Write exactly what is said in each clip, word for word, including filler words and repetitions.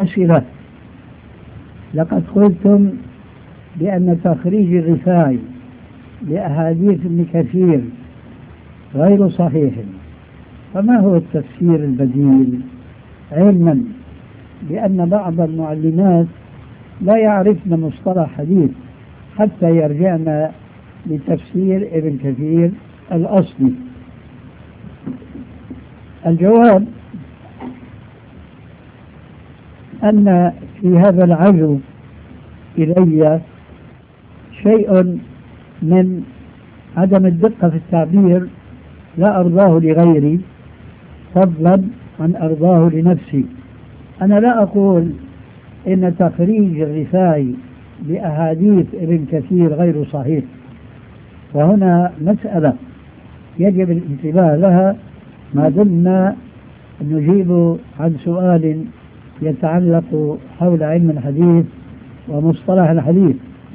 أسئلة. لقد قلتم بأن تخريج الرفاعي لأحاديث ابن كثير غير صحيح، فما هو التفسير البديل، علما بأن بعض المعلمات لا يعرفن مصطلح حديث حتى يرجعن لتفسير ابن كثير الأصلي؟ الجواب أن في هذا العزو إلي شيء من عدم الدقة في التعبير لا أرضاه لغيري فضلا عن أرضاه لنفسي. أنا لا أقول إن تخريج الرفاعي لأحاديث ابن كثير غير صحيح، وهنا مسألة يجب الانتباه لها ما دمنا نجيب عن سؤال يتعلق حول علم الحديث ومصطلح الحديث.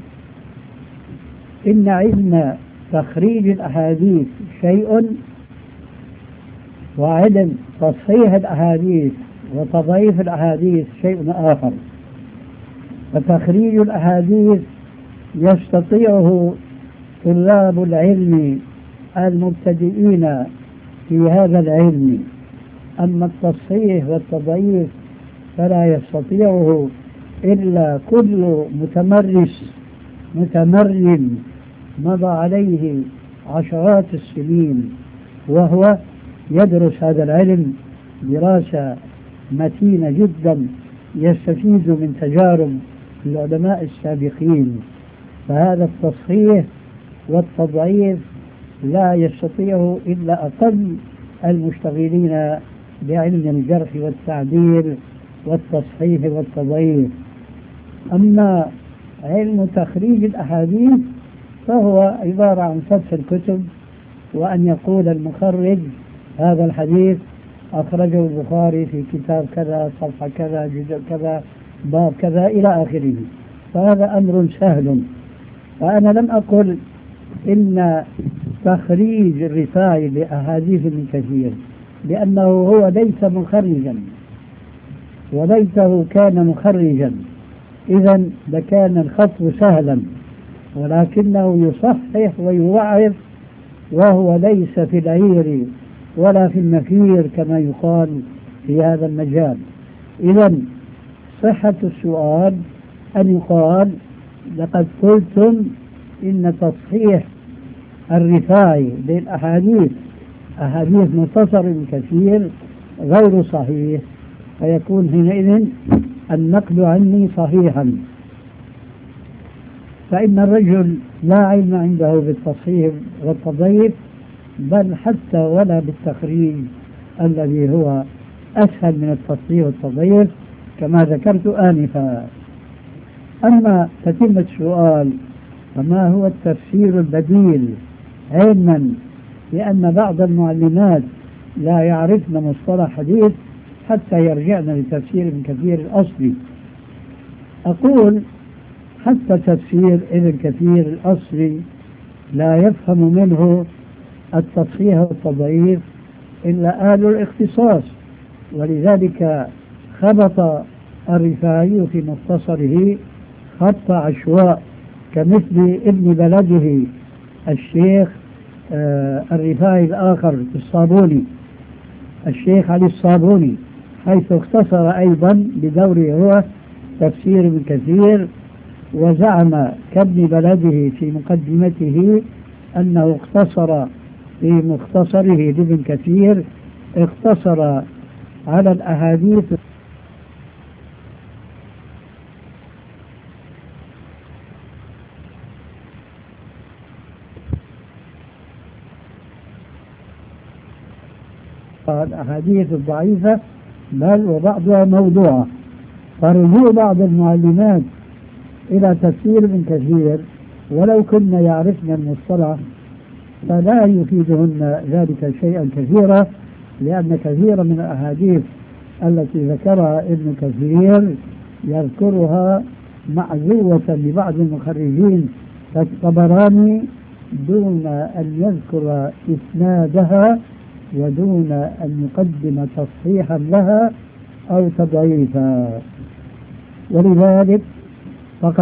إن علم تخريج الأحاديث شيء، وعلم تصحيح الأحاديث وتضعيف الأحاديث شيء آخر. فتخريج الأحاديث يستطيعه طلاب العلم المبتدئين في هذا العلم، أما التصحيح والتضعيف فلا يستطيعه إلا كل متمرس متمرن مضى عليه عشرات السنين وهو يدرس هذا العلم دراسة متينة جدا، يستفيد من تجارب العلماء السابقين. فهذا التصحيح والتضعيف لا يستطيعه إلا أقل المشتغلين بعلم الجرح والتعديل والتصحيح والتضعيف. أما علم تخريج الأحاديث فهو عبارة عن فتح الكتب وأن يقول المخرج هذا الحديث أخرجه البخاري في كتاب كذا، صفحة كذا، جزء كذا، باب كذا إلى آخره. فهذا أمر سهل. وأنا لم أقل إن تخريج الرفاعي لأحاديث ابن كثير لأنه هو ليس مخرجا، وليته كان مخرجا إذا لكان الخطو سهلا، ولكنه يصحح ويوعظ وهو ليس في العير ولا في النفير كما يقال في هذا المجال. إذا صحة السؤال أن يقال لقد قلتم إن تصحيح الرفاعي للأحاديث أحاديث مختصر ابن كثير غير صحيح، فيكون حينئذ النقل عني صحيحا. فإن الرجل لا علم عنده بالتصحيح والتضعيف، بل حتى ولا بالتخريج الذي هو أسهل من التصحيح والتضعيف كما ذكرت آنفا. أما تتم السؤال فما هو التفسير البديل، علما بأن بعض المعلمات لا يعرفن مصطلح حديث حتى يرجعن لتفسير ابن كثير الأصلي. أقول حتى تفسير ابن كثير الأصلي لا يفهم منه التصحيح والتضعيف إلا أهل الاختصاص، ولذلك خبط الرفاعي في مختصره خط عشواء كمثل ابن بلده الشيخ آه الرفاعي الآخر الصابوني، الشيخ علي الصابوني، حيث اختصر أيضا بدوره هو تفسير ابن كثير، وزعم كابن بلده في مقدمته أنه اقتصر في مختصره لابن كثير اقتصر على الأحاديث الأحاديث الضعيفة بل وبعضها موضوعة. فرجوع بعض المعلمات إلى تفسير ابن كثير ولو كنا يعرفن المصطلح فلا يفيدهن ذلك شيئا كثيرا، لأن كثيرا من الأحاديث التي ذكرها ابن كثير يذكرها معزوة لبعض المخرجين كالطبراني دون أن يذكر إسنادها ودون أن يقدم تصحيحا لها أو تضعيفا. ولذلك